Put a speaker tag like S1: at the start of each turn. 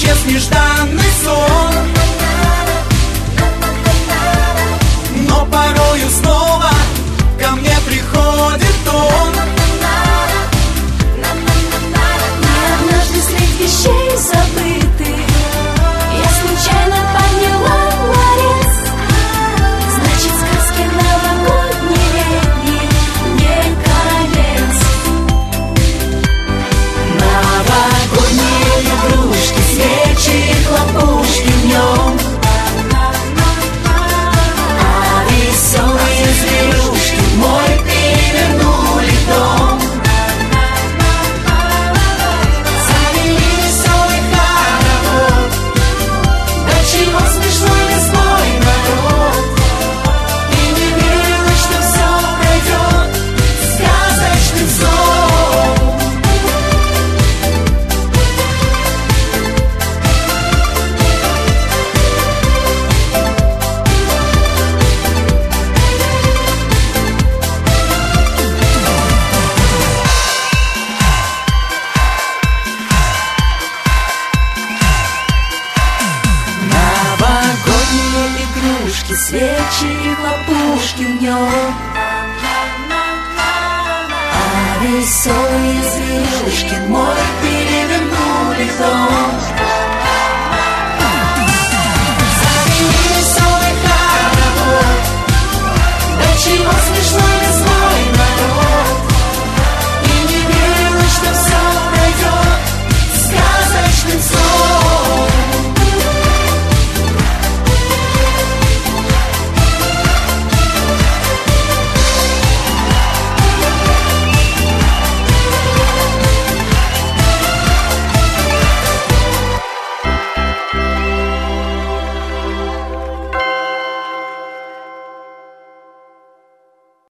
S1: исчез нежданный сон, но порою снова ко мне приходит он.
S2: И однажды средь вещей забытых я случайно подняла ларец. Значит, сказки новогодние летние не конец. Новогодние игрушки, свечи и хлопушки в нем, а веселые зверюшки мой перевернули дом.
S1: Завели веселый хоровод, до чего смешной весной народ. И не верилось, что все пройдет сказочным сном.
S2: Новогодние игрушки, свечи и хлопушки в нем, а веселые зверюшки мой